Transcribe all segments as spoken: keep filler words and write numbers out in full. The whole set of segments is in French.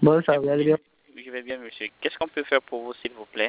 Bonsoir, vous allez bien? Je vais bien, monsieur. Qu'est-ce qu'on peut faire pour vous, s'il vous plaît?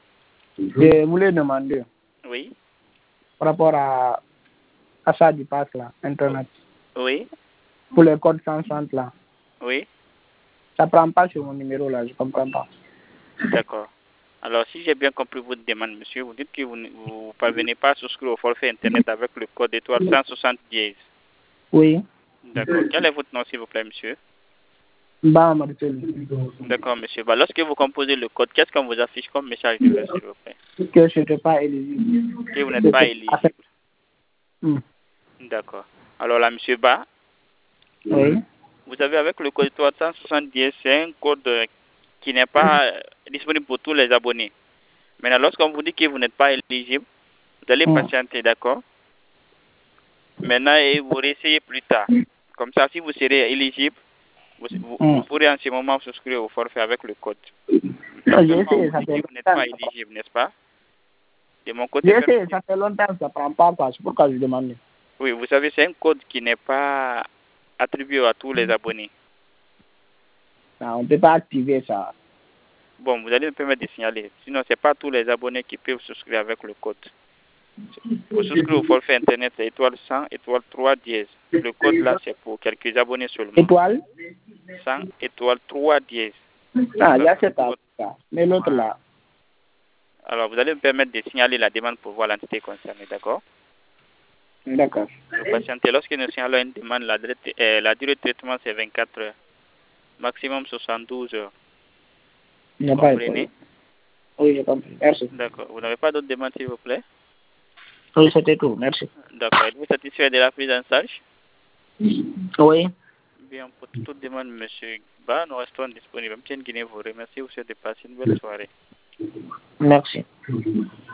Je voulais demander Oui. par rapport à, à ça du pass là, Internet. Oui. Pour les codes cent soixante là. Oui. Ça prend pas sur mon numéro là, je comprends pas. D'accord. Alors, si j'ai bien compris votre demande, monsieur, vous dites que vous ne vous parvenez pas à souscrire au forfait Internet avec le code étoile cent soixante dièse. Oui. D'accord. Quel est votre nom, s'il vous plaît, monsieur? Bah, Marcel. D'accord, monsieur. Bah, lorsque vous composez le code, qu'est-ce qu'on vous affiche comme message de s'il vous plaît? Que je n'étais pas éligible. Que vous n'êtes pas éligible. Hmm. D'accord. Alors là, monsieur Ba, Oui. vous savez, avec le code étoile cent soixante dièse, c'est un code euh, qui n'est pas euh, disponible pour tous les abonnés. Maintenant, lorsqu'on vous dit que vous n'êtes pas éligible, vous allez Hmm. patienter, d'accord? Maintenant, et vous réessayez plus tard. Comme ça, si vous serez éligible, vous, vous, Hmm. vous pourrez en ce moment souscrire au forfait avec le code. Non, j'ai Actuellement, on essayé, vous ça dit fait que vous n'êtes pas longtemps. éligible, n'est-ce pas? De mon côté, J'ai même essayé, si- ça fait longtemps que ça prend pas quoi. C'est pourquoi je demande. oui, vous savez, c'est un code qui n'est pas attribué à tous les abonnés. Ah, on ne peut pas activer ça. Bon, vous allez me permettre de signaler. Sinon, ce n'est pas tous les abonnés qui peuvent souscrire avec le code. Pour souscrire au forfait Internet, c'est étoile cent, étoile trois dièse. Le code là, c'est pour quelques abonnés seulement. Étoile? cent, étoile trois dièse. Ah, il y a cet là. Mais l'autre là. Alors, vous allez me permettre de signaler la demande pour voir l'entité concernée, d'accord? D'accord. Vous patientez. Lorsque nous signalons une demande, la durée, euh, la durée de traitement, c'est vingt-quatre heures. Maximum soixante-douze heures. Il n'y a Vous pas de comprenez? problème. Oui, j'ai compris. Merci. D'accord. Vous n'avez pas d'autres demandes, s'il vous plaît? Oui, c'était tout. Merci. D'accord. Êtes-vous satisfait de la prise en charge? Oui. Bien, pour toute demande, monsieur Ba, nous restons disponibles. M T N Guinée vous remercie. Vous souhaite de passer une belle soirée. Merci.